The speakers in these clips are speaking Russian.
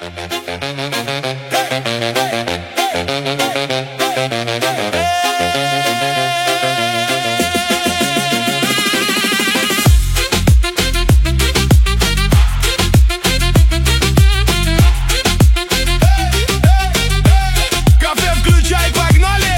Кафе включай, погнали!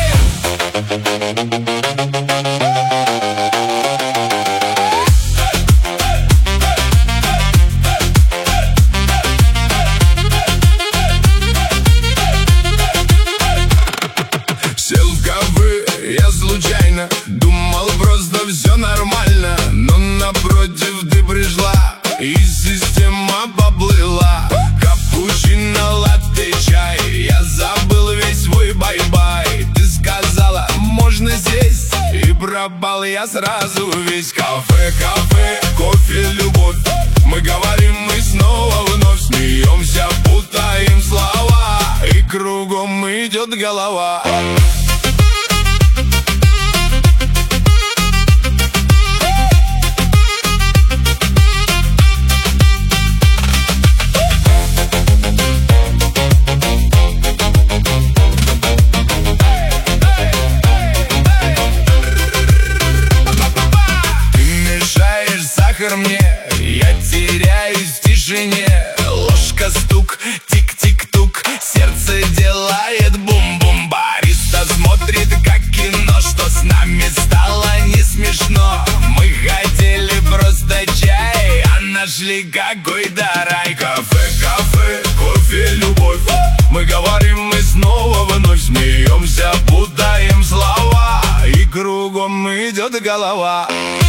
Сел в кафе, я случайно думал, просто все нормально. Но напротив ты пришла, и система поплыла. Капучино, латте, чай, я забыл весь свой бай-бай. Ты сказала, можно сесть, и пропал я сразу весь. Кафе, кафе, кофе, любовь. Мы говорим, мы снова вновь смеемся, путаем слова, и кругом идет голова. Мне, я теряюсь в тишине. Ложка стук, тик-тик-тук, сердце делает бум-бум. Бариста смотрит как кино, что с нами стало не смешно. Мы хотели просто чай, а нашли какой-то рай. Кафе, кафе, кофе, любовь. Мы говорим, мы снова вновь смеемся, путаем слова, и кругом идет голова.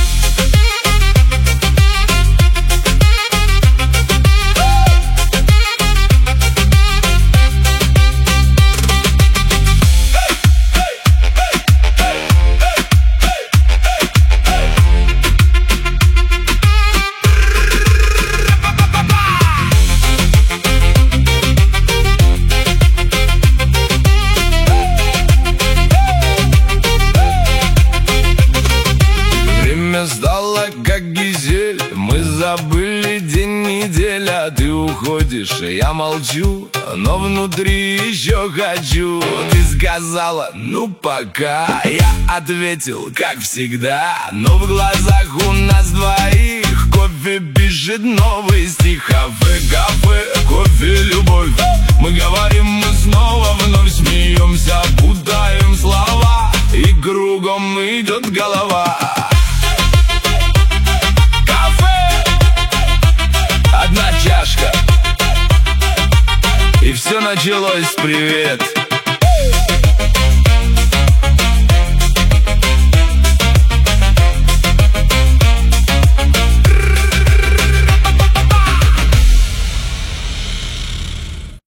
Стало как гизель, мы забыли день, неделя. Ты уходишь, я молчу, но внутри еще хочу. Ты сказала, ну пока, я ответил, как всегда. Но в глазах у нас двоих кофе пишет новый стих. Кафе, кафе, кофе, любовь. Мы говорим, мы снова вновь смеемся, путаем слова, и кругом идет голова. Одна чашка, и все началось, привет.